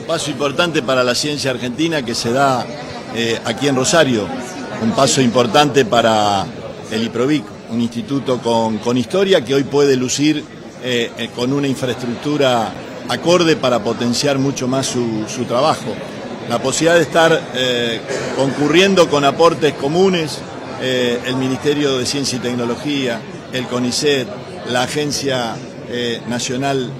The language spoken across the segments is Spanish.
paso importante para la ciencia argentina que se da aquí en Rosario, un paso importante para el IPROVIC, un instituto con historia que hoy puede lucir con una infraestructura acorde para potenciar mucho más su trabajo. La posibilidad de estar concurriendo con aportes comunes, el Ministerio de Ciencia y Tecnología, el CONICET, la Agencia Nacional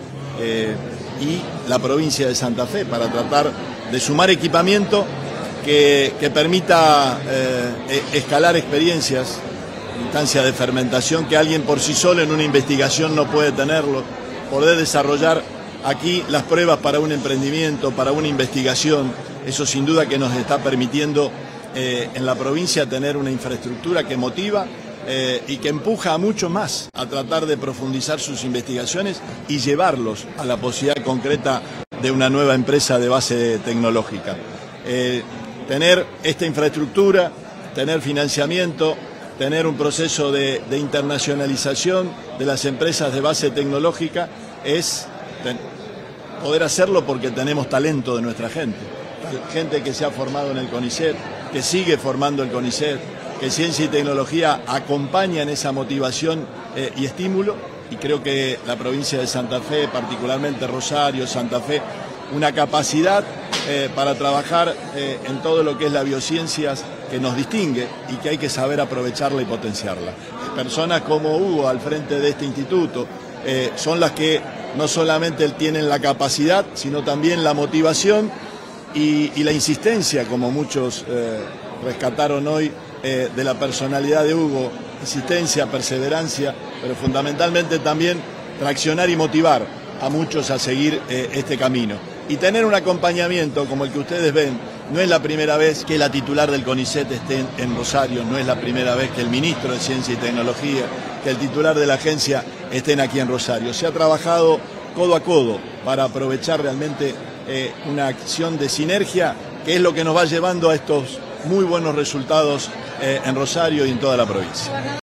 y la provincia de Santa Fe, para tratar de sumar equipamiento que permita escalar experiencias, instancias de fermentación que alguien por sí solo en una investigación no puede tenerlo, poder desarrollar aquí las pruebas para un emprendimiento, para una investigación. Eso sin duda que nos está permitiendo en la provincia tener una infraestructura que motiva y que empuja a muchos más a tratar de profundizar sus investigaciones y llevarlos a la posibilidad concreta de una nueva empresa de base tecnológica. Tener esta infraestructura, tener financiamiento, tener un proceso de internacionalización de las empresas de base tecnológica es poder hacerlo porque tenemos talento de nuestra gente. Gente que se ha formado en el CONICET, que sigue formando el CONICET, que ciencia y tecnología acompaña en esa motivación y estímulo, y creo que la provincia de Santa Fe, particularmente Rosario, Santa Fe, una capacidad para trabajar en todo lo que es la biociencias que nos distingue y que hay que saber aprovecharla y potenciarla. Personas como Hugo al frente de este instituto son las que no solamente tienen la capacidad, sino también la motivación y la insistencia, como muchos rescataron hoy, de la personalidad de Hugo, insistencia, perseverancia, pero fundamentalmente también traccionar y motivar a muchos a seguir este camino. Y tener un acompañamiento como el que ustedes ven. No es la primera vez que la titular del CONICET esté en Rosario, no es la primera vez que el ministro de Ciencia y Tecnología, que el titular de la agencia estén aquí en Rosario. Se ha trabajado codo a codo para aprovechar realmente una acción de sinergia que es lo que nos va llevando a estos muy buenos resultados en Rosario y en toda la provincia.